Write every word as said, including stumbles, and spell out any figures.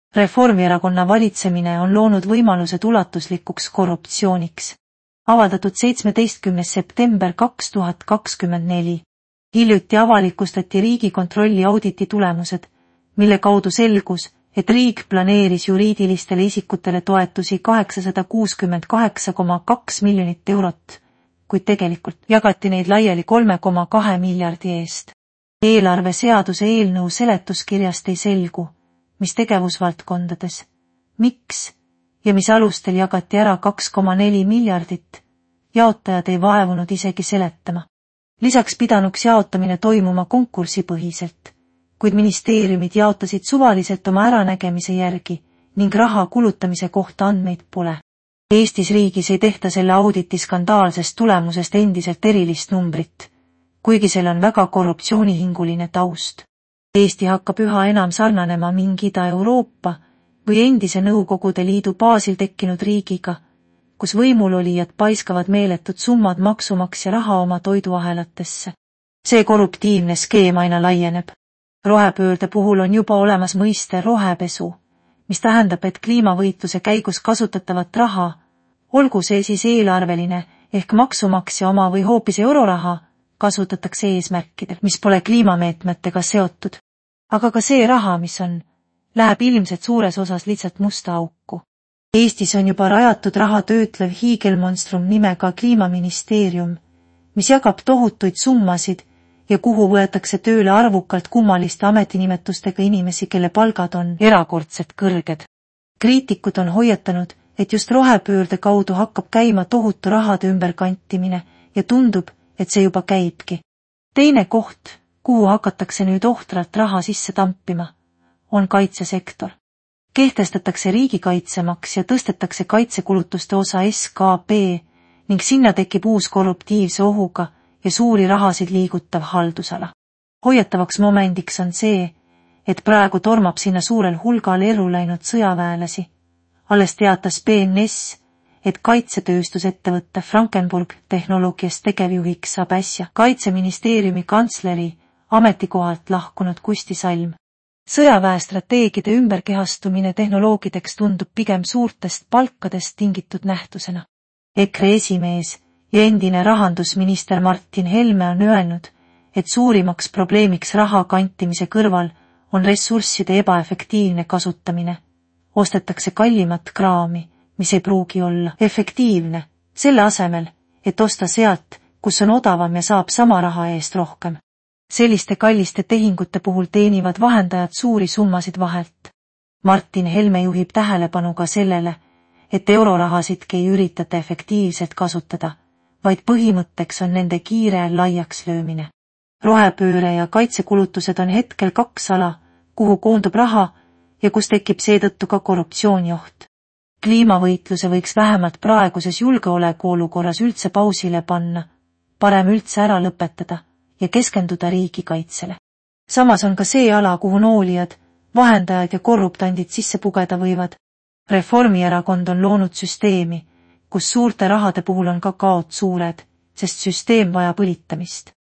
Reformierakonna valitsemine on loonud võimalused ulatuslikuks korruptsiooniks. Avaldatud seitsmeteistkümnes september kaks tuhat kakskümmend neli. Hiljuti avalikustati Riigikontrolli auditi tulemused, mille kaudu selgus, et riik planeeris juriidilistele isikutele toetusi kaheksasada kuuskümmend kaheksa koma kaks miljonit eurot, kuid tegelikult jagati neid laiali kolme koma kahe miljardi eest. Eelarve seaduse eelnõu seletuskirjast ei selgu, mis tegevusvaldkondades, miks ja mis alustel jagati ära kaks koma neli miljardit, jaotajad ei vaevunud isegi seletama. Lisaks pidanuks jaotamine toimuma konkursipõhiselt, kuid ministeeriumid jaotasid suvaliselt oma äranägemise järgi ning raha kulutamise kohta andmeid pole. Eestis riigis ei tehta selle auditi skandaalsest tulemusest endiselt erilist numbrit, kuigi seal on väga korruptsioonihinguline taust. Eesti hakkab üha enam sarnanema mingi Ida-Euroopa või endise Nõukogude Liidu baasil tekkinud riigiga, kus võimulolijad paiskavad meeletud summad maksumaksja raha oma toiduahelatesse. See korruptiivne skeem aina laieneb. Rohepöörde puhul on juba olemas mõiste rohepesu, mis tähendab, et kliimavõitluse käigus kasutatavat raha, olgu see siis eelarveline ehk maksumaksja oma või hoopis euroraha, kasutatakse eesmärkidel, mis pole kliimameetmetega seotud. Aga ka see raha, mis on, läheb ilmselt suures osas lihtsalt musta auku. Eestis on juba rajatud raha töötlev hiigelmonstrum nimega Kliimaministeerium, mis jagab tohutuid summasid ja kuhu võetakse tööle arvukalt kummaliste ametinimetustega inimesi, kelle palgad on erakordselt kõrged. Kriitikud on hoiatanud, et just rohepöörde kaudu hakkab käima tohutu rahade ümberkantimine ja tundub, et see juba käibki. Teine koht, kuhu hakatakse nüüd ohtralt raha sisse tampima, on kaitsesektor. Kehtestatakse riigikaitsemaks ja tõstetakse kaitsekulutuste osa S K P ning sinna tekib uus korruptiivse ohuga ja suuri rahasid liigutav haldusala. Hoiatavaks momendiks on see, et praegu tormab sinna suurel hulgal ellu läinud sõjaväelasi. Alles teatas B N S, et kaitsetööstusettevõtte Frankenburg tehnoloogiast tegevjuhiks saab äsja Kaitseministeeriumi kantsleri ametikohalt lahkunud Kusti Salm. Sõjaväestrateegide ümberkehastumine tehnoloogideks tundub pigem suurtest palkadest tingitud nähtusena. EKRE esimees ja endine rahandusminister Martin Helme on öelnud, et suurimaks probleemiks raha kantimise kõrval on ressursside ebaefektiivne kasutamine. Ostetakse kallimat kraami, mis ei pruugi olla efektiivne, selle asemel, et osta sealt, kus on odavam ja saab sama raha eest rohkem. Selliste kalliste tehingute puhul teenivad vahendajad suuri summasid vahelt. Martin Helme juhib tähelepanu ka sellele, et eurorahasidki ei üritata efektiivselt kasutada, vaid põhimõtteks on nende kiire laiaks löömine. Rohepööre ja kaitsekulutused on hetkel kaks ala, kuhu koondub raha ja kus tekib seetõttu ka korruptsioonioht. Kliimavõitluse võiks vähemalt praeguses julgeolekuolukorras üldse pausile panna, parem üldse ära lõpetada ja keskenduda riigikaitsele. Samas on ka see ala, kuhu noolijad, vahendajad ja korruptandid sisse pugeda võivad. Reformierakond on loonud süsteemi, kus suurte rahade puhul on ka kaod suured, sest süsteem vajab õlitamist.